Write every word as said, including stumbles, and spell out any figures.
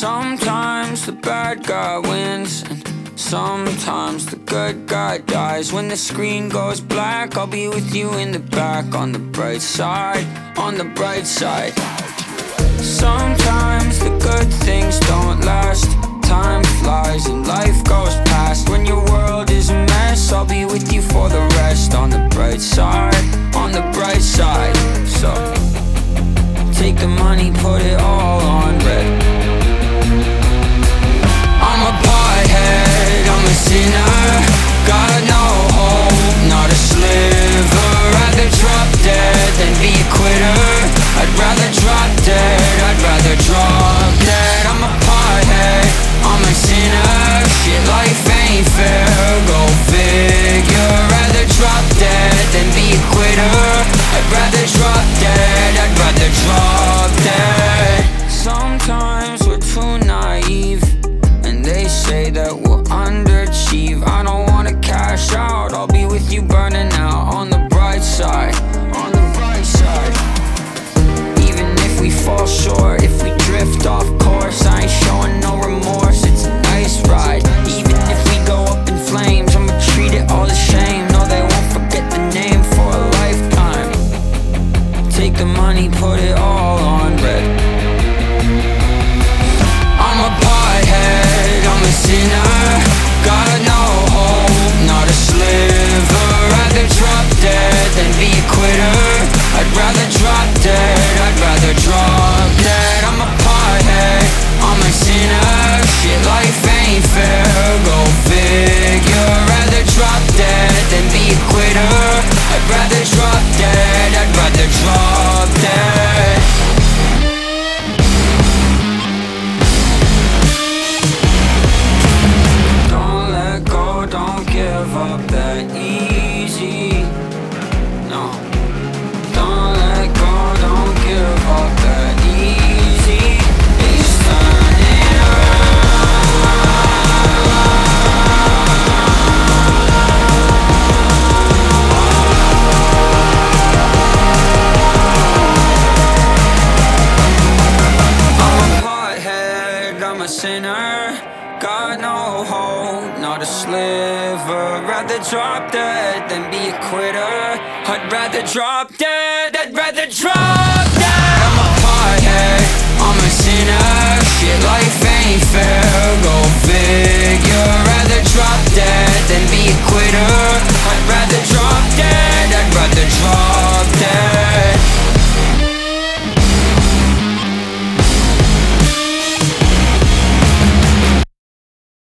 Sometimes the bad guy wins, and sometimes the good guy dies. When the screen goes black, I'll be with you in the back. On the bright side, on the bright side. Sometimes the good things don't last. Time flies and life goes past. When your world is a mess, I'll be with you for the rest. On the bright side, on the bright side. So take the money, put it all on red. I'm a pothead, I'm a sinner. Got no hope, not a sliver. Rather drop dead than be a quitter. I'd rather drop dead, I'd rather drop dead. I'm a pothead, I'm a sinner. Shit, life ain't fair, go figure. Rather drop dead than be a quitter. I'd rather drop dead, I'd rather drop dead. Sometimes we're too naive, and they say that we'll underachieve. I don't wanna cash out, I'll be with you burning out. On the bright side, on the bright side. Even if we fall short, if we drift off course, I ain't showing no remorse, it's a nice ride. Even if we go up in flames, I'ma treat it all as shame. No, they won't forget the name for a lifetime. Take the money, put it all on red. I'm a pothead, I'm a sinner. Got no hope, not a sliver. Rather drop dead than be a quitter. I'd rather drop dead, I'd rather drop dead. I'm a pothead, I'm a sinner. Shit, life ain't fair, go figure. Rather drop dead than be a quitter. I'd rather drop dead, I'd rather drop dead. Don't let go, don't give up that easy. No. Don't let go, don't give up that easy. It's turning around. I'm a pothead, I'm a sinner. Got no hope, not a sliver. Rather drop dead than be a quitter. I'd rather drop dead, I'd rather drop dead. I'm a pothead, I'm a sinner. Shit, life ain't fair, go figure. Rather drop dead than be a quitter.